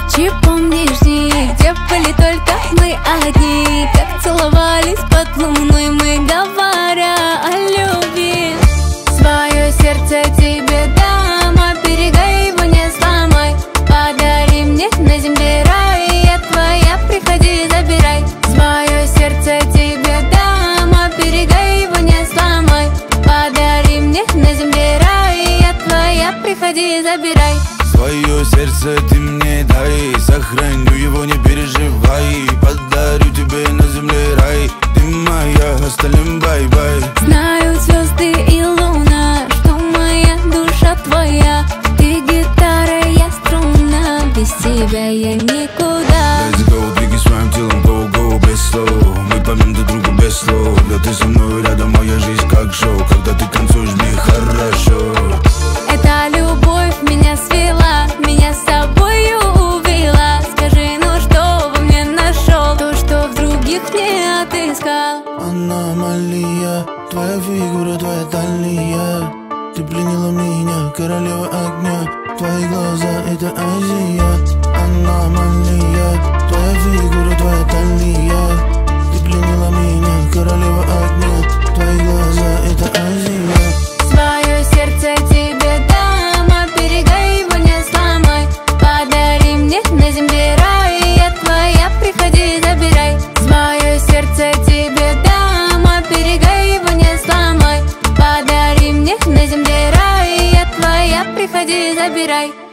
ночи помнишь дни, где были только мы одни, как целовались под луной мы, говоря о любви. Свое сердце тебе дам, оберегай его, не сломай. Подари мне на земле рай, я твоя, приходи, забирай. Свое сердце тебе дам, оберегай его, не сломай. Подари мне на земле рай, я твоя, приходи, забирай. Свое сердце ты мне дай, сохраню его, не переживай. Подарю тебе на земле рай, ты моя, остальным бай-бай. Знают звезды и луна, что моя душа твоя. Ты гитара, я струна, без тебя я никуда. Let's go, двигай своим телом, go-go, без слов. Мы поймем друг друга без слов. Да ты со мной рядом, моя жизнь как шоу. Когда ты танцуешь, мне хорошо. Эта любовь меня свела, меня с собою увела. Скажи, ну что во мне нашел, то, что в других не отыскал. Аномалия, твоя фигура, твоя талия. Ты пленила меня, королева огня. Твои глаза — это Азия. Аномалия, твоя фигура, твоя талия. Ты пленила меня, королева огня. Твои глаза — это Азия. Свое сердце тебе дам, оберегай его, не сломай. Подари мне на земле рай, я твоя, приходи, забирай. Свое сердце тебе дам, оберегай его, не сломай. Подари мне на земле рай, я твоя, приходи, забирай.